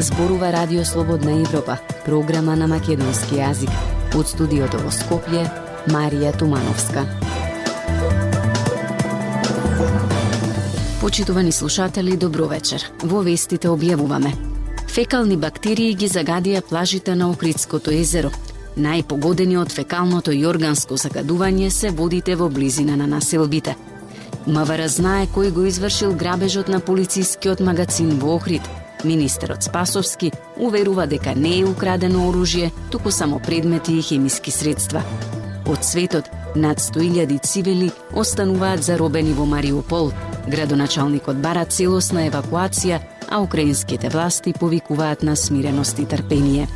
Зборува Радио Слободна Европа, програма на македонски јазик. Од студиото во Скопје, Марија Тумановска. Почитувани слушатели, добро вечер. Во вестите објавуваме: фекални бактерии ги загадија плажите на Охридското езеро. Најпогодени од фекалното и органско загадување се водите во близина на населбите. МВР знае кој го извршил грабежот на полицискиот магазин во Охрид. Министерот Спасовски уверува дека не е украдено оружје, туку само предмети и хемиски средства. Од светот, над 100.000 цивили остануваат заробени во Мариупол. Градоначалникот бара целосна евакуација, а украинските власти повикуваат на смиреност и трпение.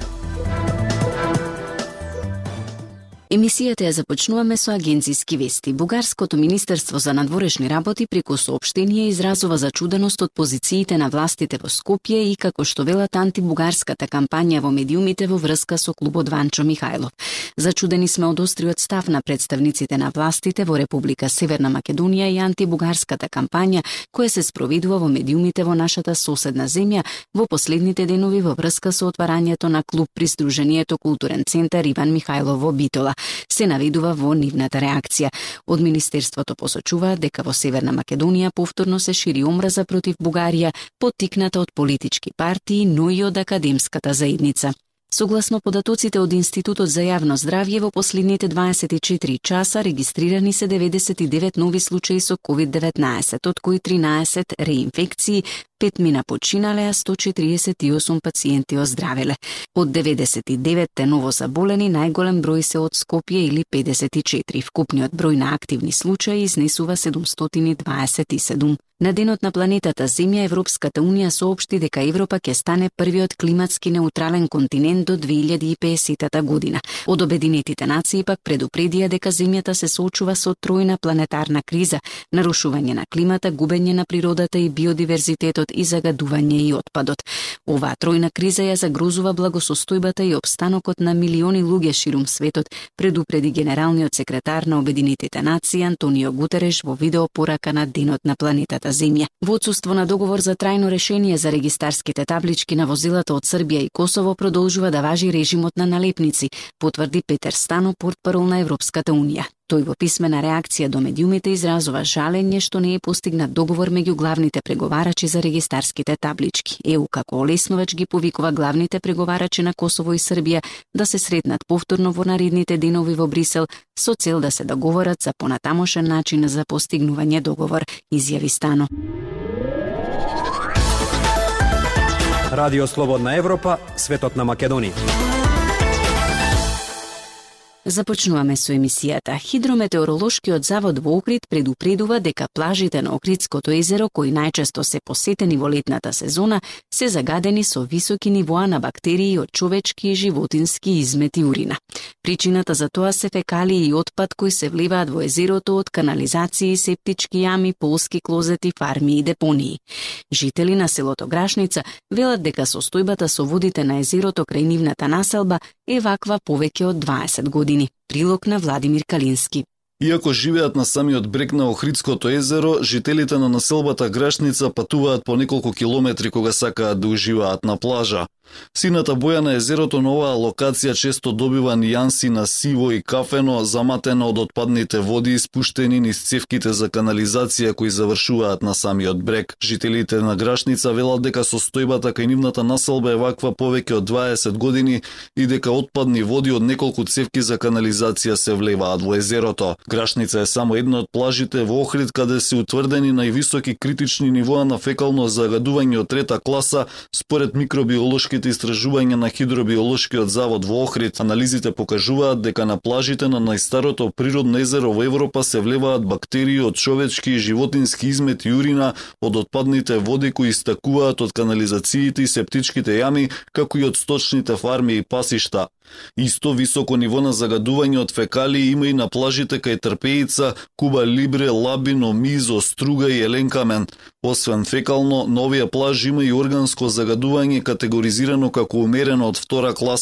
Емисијата ја започнуваме со агенциски вести. Бугарското Министерство за надворешни работи преку соопштение изразува зачуденост од позициите на властите во Скопје и како што велат антибугарската кампања во медиумите во врска со клубот Ванчо Михајлов. Зачудени сме од остриот став на представниците на властите во Република Северна Македонија и антибугарската кампања која се спроведува во медиумите во нашата соседна земја во последните денови во врска со отварањето на клуб при Сдруженијето Културен центар Иван Михајлов во Битола. Се наведува во нивната реакција. Од Министерството посочуваат дека во Северна Македонија повторно се шири омраза против Бугарија, поттикната од политички партии, но и од академската заедница. Согласно податоците од Институтот за јавно здравје, во последните 24 часа регистрирани се 99 нови случаи со COVID-19, од кои 13 реинфекции, 5 мина починале, а 148 пациенти оздравеле. Од 99 ново заболени, најголем број се од Скопје или 54. Вкупниот број на активни случаи изнесува 727. На денот на планетата Земја, Европската Унија соопшти дека Европа ќе стане првиот климатски неутрален континент до 2050 година. Од Обединетите нации пак предупредија дека Земјата се соочува со тројна планетарна криза: нарушување на климата, губење на природата и биодиверзитетот и загадување и отпадот. Оваа тројна криза ја загрозува благосостојбата и опстанокот на милиони луѓе ширум светот, предупреди генералниот секретар на Обединетите нации Антонио Гутереш во видеопорака на денот на планетата Земја. Во отсуство на договор за трајно решение за регистарските таблички на возилата од Србија и Косово продолжува да важи режимот на налепници, потврди Петер Стано, портпарол на Европската Унија. Тој во писмена реакција до медиумите изразува жалење што не е постигнат договор меѓу главните преговарачи за регистарските таблички. ЕУ како олесновач ги повикува главните преговарачи на Косово и Србија да се сретнат повторно во наредните денови во Брисел со цел да се договорат за понатамошен начин за постигнување договор, изјави Стано. Радио Слободна Европа, светот на Македонија. Започнуваме со емисијата. Хидрометеоролошкиот завод во Охрид предупредува дека плажите на Охридското езеро, кои најчесто се посетени во летната сезона, се загадени со високи нивоа на бактерии од човечки и животински измет и урина. Причината за тоа се фекалии и отпад кои се вливаат во езерото од канализации, септички јами, полски клозети, фарми и депонии. Жители на селото Грашница велат дека состојбата со водите на езерото крај нивната населба е ваква повеќе од 20 години. Прилог на Владимир Калински. Иако живеат на самиот брег на Охридското езеро, жителите на населбата Грашница патуваат по неколку километри кога сакаат да уживаат на плажа. Сината боја на езерото на оваа локација често добива нијанси на сиво и кафено, заматено од отпадните води испуштени низ цевките за канализација кои завршуваат на самиот брег. Жителите на Грашница велат дека состојбата кај нивната населба е ваква повеќе од 20 години и дека отпадни води од неколку цевки за канализација се влеваат во езерото. Грашница е само една од плажите во Охрид каде се утврдени највисоки критични нивоа на фекално загадување од трета класа според микробиолошки истражувања на Хидробиолошкиот завод во Охрид. Анализите покажуваат дека на плажите на најстарото природно езеро во Европа се влеваат бактерии од човечки и животински измет и урина од отпадните води кои истакуваат од канализациите и септичките јами, како и од сточните фарми и пасишта. Исто високо ниво на загадување од фекалии има и на плажите кај Трпеица, Куба Либре, Лабино, Мизо, Струга и Еленкамен. Освен фекално, на овие плажи има и органско загадување категоризирано како умерено од втора класа.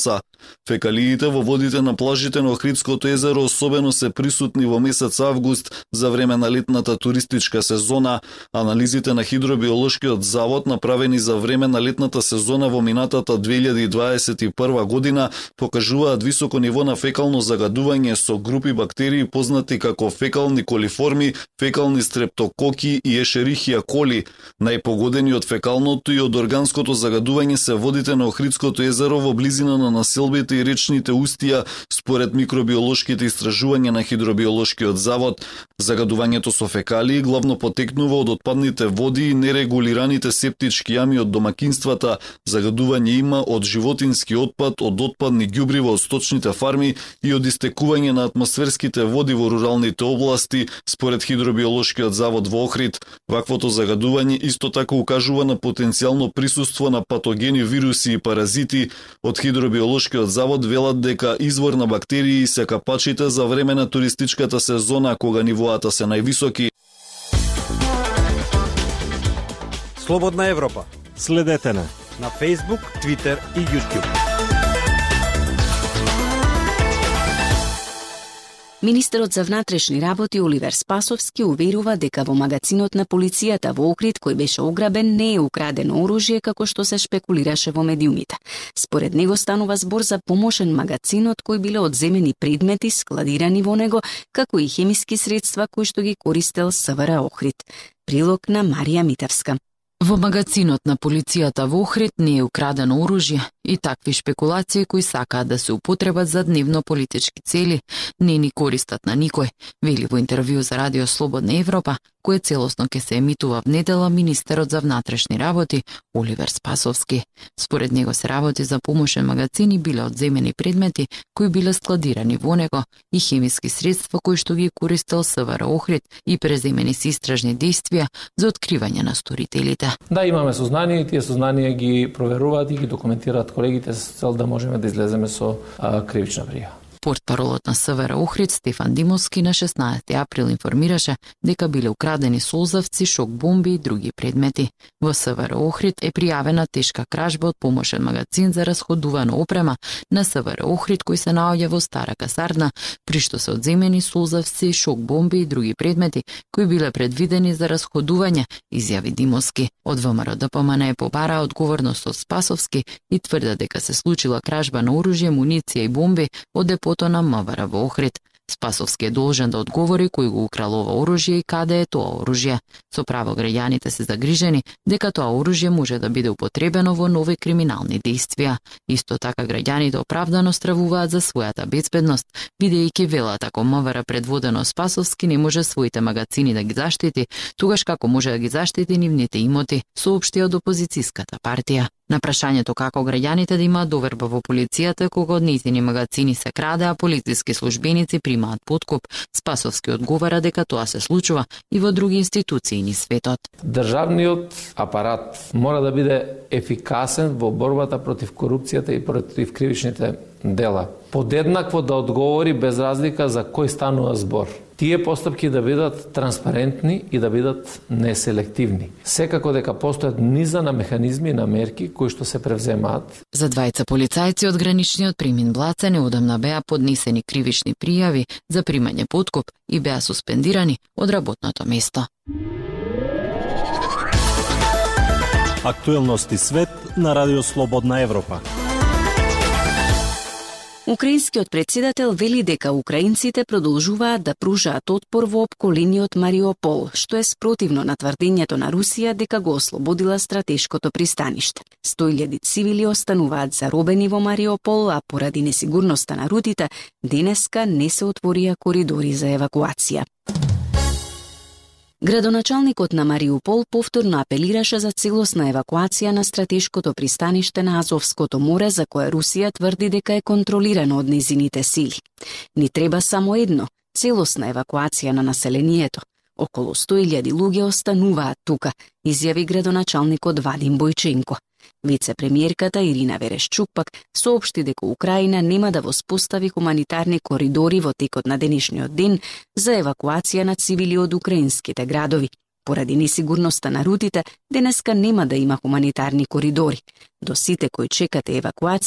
Фекалиите во водите на плажите на Охридското езеро особено се присутни во месец август за време на летната туристичка сезона. Анализите на Хидробиолошкиот завод направени за време на летната сезона во минатата 2021 година покажуваат високо ниво на фекално загадување со групи бактерии познати како фекални колиформи, фекални стрептококи и ешерихија коли. Најпогодени од фекалното и од органското загадување се водите на Охридското езеро во близина на населбите и речните устија, според микробиолошките истражувања на Хидробиолошкиот завод. Загадувањето со фекалии главно потекнува од отпадните води и нерегулираните септички јами од домакинствата. Загадување има од животински отпад, од отпадни ѓубрива од сточните фарми и од истекување на атмосферските води во руралните области, според Хидробиолошкиот завод во Охрид. Ваквото загадување исто така укажува на потенцијално присуство на патогени, вируси и паразити. Од Хидробиолошкиот завод велат дека извор на бактерии се капачите за време на туристичката сезона, кога нивоата се највисоки. Слободна Европа. Следете на Facebook, Twitter и YouTube. Министерот за внатрешни работи Оливер Спасовски уверува дека во магазинот на полицијата во Охрид кој беше ограбен не е украдено оружје како што се шпекулираше во медиумите. Според него станува збор за помошен магазин од кој биле одземени предмети складирани во него, како и хемиски средства кои што ги користел СВР Охрид. Прилог на Марија Митевска. Во магазинот на полицијата во Охрид не е украдено оружје и такви шпекулации кои сакаат да се употребат за дневно политички цели не ни користат на никој, вели во интервју за Радио Слободна Европа, кое целосно ќе се емитува в недела министерот за внатрешни работи Оливер Спасовски. Според него се работи за помошен магазин и биле одземени предмети кои биле складирани во него и хемиски средства кои што ги користел СВР Охрид и преземени се истражни действија за откривање на сторителите. Да, имаме сознание и тие сознанија ги проверуваат и ги документираат колегите со цел да можеме да излеземе со кривична прија. Портпаролот на СВР Охрид Стефан Димовски на 16 април информираше дека биле украдени солзавци, шок бомби и други предмети. Во СВР Охрид е пријавена тешка кражба од помошен магазин за расходувана опрема на СВР Охрид кој се наоѓа во стара касарна, при што се одземени солзавци, шок бомби и други предмети кои биле предвидени за расходување, изјави Димовски. Од ВМРО ДПМН е побара одговорност од Спасовски и тврда дека се случила кражба на оружје, муниција и бомби од депото на МВР во Охрид. Спасовски е должен да одговори кој го украл ова оружје и каде е тоа оружје. Со право граѓаните се загрижени дека тоа оружје може да биде употребено во нови криминални действија. Исто така граѓаните оправдано стравуваат за својата безбедност, бидејќи велат ако МВР предводено Спасовски не може своите магазини да ги заштити, тогаш како може да ги заштити нивните имоти, соопшти од опозицијската партија. На прашањето како граѓаните да имаат доверба во полицијата кога од нејзини магазини се краде, а полициски службеници примаат подкуп, Спасовски одговара дека тоа се случува и во други институции низ светот. Државниот апарат мора да биде ефикасен во борбата против корупцијата и против кривичните дела. Подеднакво да одговори без разлика за кој станува збор. Тие постапки да бидат транспарентни и да бидат неселективни. Секако дека постојат низа на механизми и на мерки кои што се превземаат. За двајца полицајци од граничниот Примин Блаце неодамна беа поднесени кривични пријави за примање подкуп и беа суспендирани од работното место. Актуелности свет на Радио Слободна Европа. Украинскиот председател вели дека украинците продолжуваат да пружаат отпор во опколениот Мариупол, што е спротивно на тврдењето на Русија дека го ослободила стратешкото пристаниште. 100.000 цивили остануваат заробени во Мариупол, а поради несигурноста на рутите, денеска не се отворија коридори за евакуација. Градоначалникот на Мариупол повторно апелираше за целосна евакуација на стратешкото пристаниште на Азовското море, за кое Русија тврди дека е контролирано од нејзините сили. Ни треба само едно – целосна евакуација на населението. Околу 100.000 луѓе остануваат тука, изјави градоначалникот Вадим Бојченко. Вице-премиерката Ирина Верешчук пак соопшти дека Украина нема да воспостави хуманитарни коридори во текот на денешниот ден за евакуација на цивили од украинските градови. Поради несигурноста на рутите, денеска нема да има хуманитарни коридори. До сите кои чекате евакуација,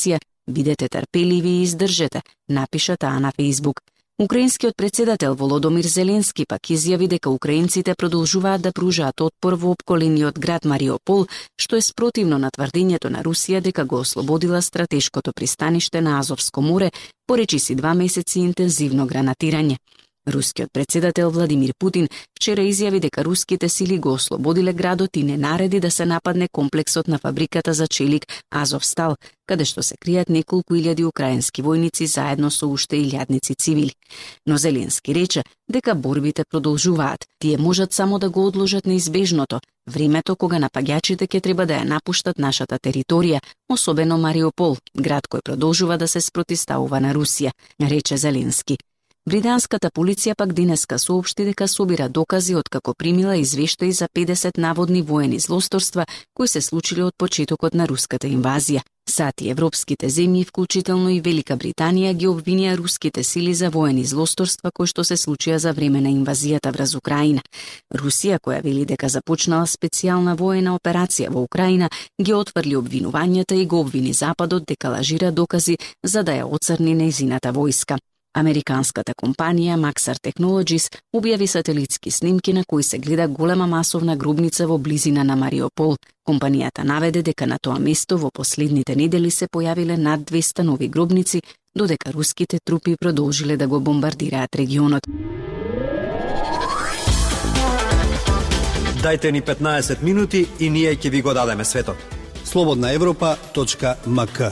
Бидете трпеливи и издржете, напиша таа на Facebook. Украинскиот председател Володомир Зеленски пак изјави дека украинците продолжуваат да пружаат отпор во опколениот град Мариупол, што е спротивно на тврдењето на Русија дека го ослободила стратешкото пристаниште на Азовско море, поречиси 2 месеци интензивно гранатирање. Рускиот председател Владимир Путин вчера изјави дека руските сили го ослободиле градот и не нареди да се нападне комплексот на фабриката за челик Азовстал, каде што се кријат неколку илјади украински војници заедно со уште илјадници цивили. Но Зеленски рече дека борбите продолжуваат. Тие можат само да го одложат неизбежното, времето кога напаѓачите ќе треба да ја напуштат нашата територија, особено Мариупол, град кој продолжува да се спротивставува на Русија, рече Зеленски. Британската полиција пак денеска соопшти дека собира докази откако примила извештаи за 50 наводни воени злосторства кои се случиле од почетокот на руската инвазија. Сати европските земји, вклучително и Велика Британија, ги обвинија руските сили за воени злосторства кои што се случија за време на инвазијата врз Украина. Русија, која вели дека започнала специјална воена операција во Украина, ги отврли обвинувањата и го обвини Западот дека лажира докази за да ја оцрни нејзината војска. Американската компанија Maxar Technologies објави сателитски снимки на кои се гледа голема масовна гробница во близина на Мариупол. Компанијата наведе дека на тоа место во последните недели се појавиле над 200 нови гробници, додека руските трупи продолжиле да го бомбардираат регионот. Дајте ни 15 минути и ние ќе ви го дадеме светот. slobodnaevropa.mk.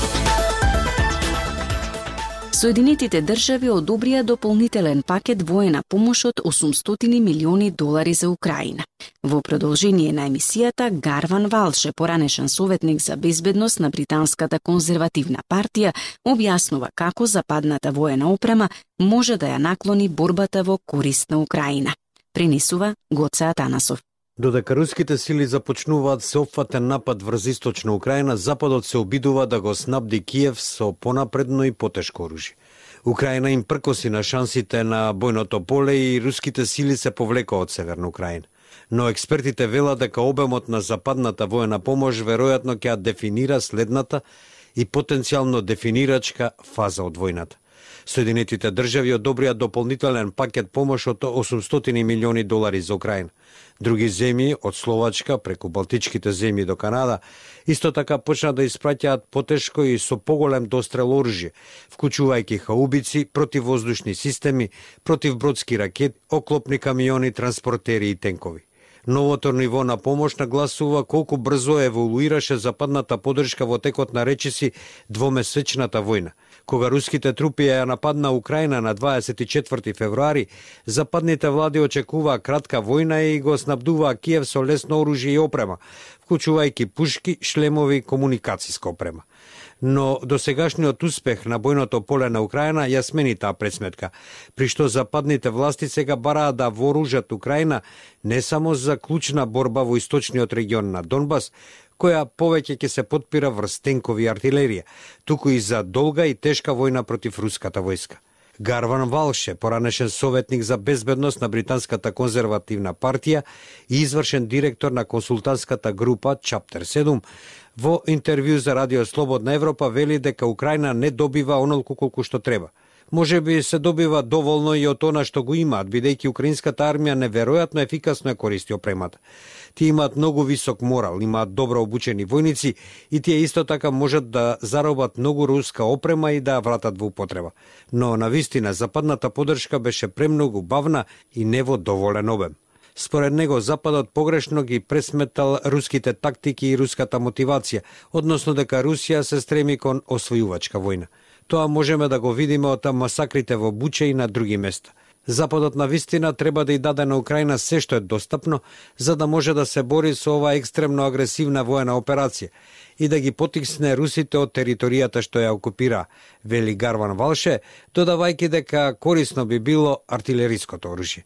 Соединетите држави одобрија дополнителен пакет воена помош од $800 милиони за Украина. Во продолжение на емисијата, Гарван Валше, поранешен советник за безбедност на британската конзервативна партија, објаснува како западната воена опрема може да ја наклони борбата во корист на Украина. Пренесува Гоце Атанасов. Додека руските сили започнуваат сеопфатен напад врз источна Украина, Западот се обидува да го снабди Киев со понапредно и потешко оружје. Украина им пркоси на шансите на бојното поле и руските сили се повлекоа од Северна Украина. Но експертите велат дека обемот на западната воена помош веројатно ќе дефинира следната и потенцијално дефинирачка фаза од војната. Соединетите држави одобрија дополнителен пакет помош од $800 милиони за Украина. Други земји, од Словачка преку Балтичките земји до Канада, исто така почна да испраќаат потешко и со поголем дострел оружје, вклучувајќи хаубици, противвоздушни системи, противбродски ракети, оклопни камиони, транспортери и тенкови. Новото ниво на помош нагласува колку брзо еволуираше западната поддршка во текот на речиси двомесечната војна. Кога руските трупи ја нападна Украина на 24 февруари, западните влади очекуваа кратка војна и го снабдуваа Киев со лесно оружје и опрема, вклучувајќи пушки, шлемови, комуникациска опрема. Но досегашниот успех на бојното поле на Украина ја смени таа пресметка, при што западните власти сега бараат да вооружат Украина не само за клучна борба во источниот регион на Донбас, која повеќе ќе се потпира врз тенкови и артилерија, туку и за долга и тешка војна против руската војска. Гарван Валше, поранешен советник за безбедност на британската конзервативна партија и извршен директор на консултантската група Chapter 7, во интервју за Радио Слободна Европа вели дека Украина не добива онолку колку што треба. Може би се добива доволно и од она што го имаат, бидејќи украинската армија неверојатно ефикасно ја користи опремата. Тие имаат многу висок морал, имаат добро обучени војници и тие исто така можат да заробат многу руска опрема и да ја вратат во употреба. Но навистина западната поддршка беше премногу бавна и не во доволен обем. Според него Западот погрешно ги пресметал руските тактики и руската мотивација, односно дека Русија се стреми кон освојувачка војна. Тоа можеме да го видиме од масакрите во Буча и на други места. Западот навистина треба да ја даде на Украина се што е достапно, за да може да се бори со оваа екстремно агресивна воена операција и да ги потисне русите од територијата што ја окупира, вели Гарван Валше, додавајќи дека корисно би било артилериското оружје.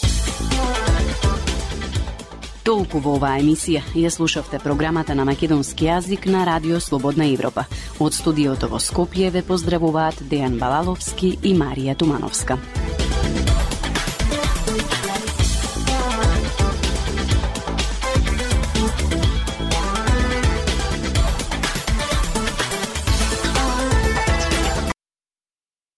Толку во оваа емисија. Ја слушавте програмата на македонски јазик на Радио Слободна Европа. Од студиото во Скопје ве поздравуваат Дејан Балаловски и Марија Тумановска.